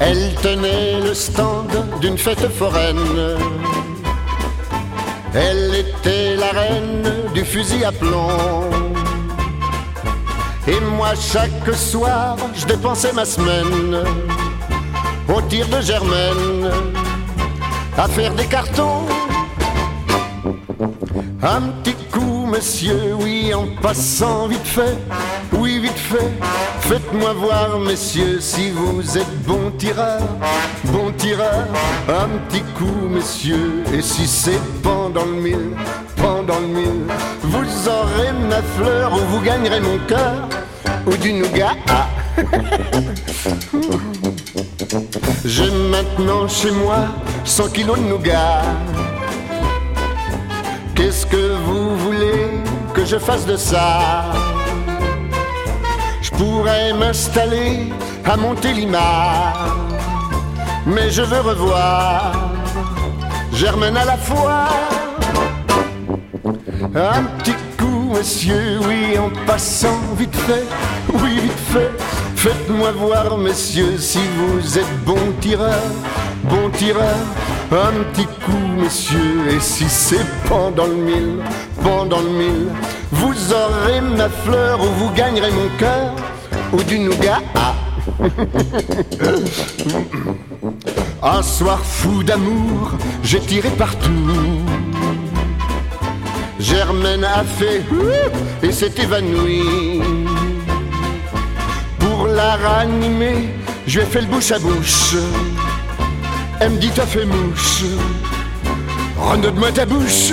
Elle tenait le stand d'une fête foraine. Elle était la reine du fusil à plomb. Et moi chaque soir je dépensais ma semaine au tir de Germaine, à faire des cartons. Un petit coup monsieur, oui, en passant vite fait. Oui, vite fait, faites-moi voir, messieurs, si vous êtes bon tireur, bon tireur. Un petit coup, messieurs, et si c'est pendant le mille, vous aurez ma fleur ou vous gagnerez mon cœur, ou du nougat. Ah. J'ai maintenant chez moi 100 kilos de nougat. Qu'est-ce que vous voulez que je fasse de ça? Je pourrais m'installer à Montélimar, mais je veux revoir Germaine à la fois. Un petit coup, monsieur, oui, en passant vite fait, oui, vite fait. Faites-moi voir, messieurs, si vous êtes bon tireur, bon tireur. Un petit coup, messieurs, et si c'est pendant le mille, vous aurez ma fleur ou vous gagnerez mon cœur, ou du nougat. Ah. Un soir fou d'amour, j'ai tiré partout. Germaine a fait et s'est évanouie. Pour la ranimer, je lui ai fait le bouche à bouche. Elle me dit t'as fait mouche, renaude-moi ta bouche.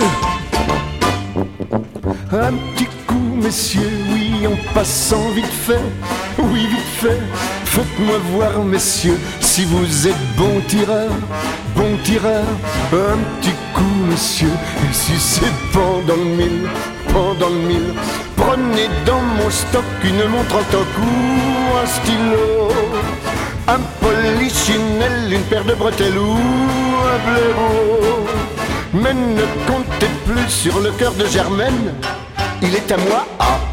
Un petit coup, messieurs, oui, en passant vite fait, oui, vite fait. Faites-moi voir, messieurs, si vous êtes bon tireur, bon tireur. Un petit coup, messieurs, et si c'est pendant le mille, prenez dans mon stock une montre en toc ou un stylo, un polichinelle, une paire de bretelles ou un blaireau. Mais ne comptez plus sur le cœur de Germaine, il est à moi. Ah.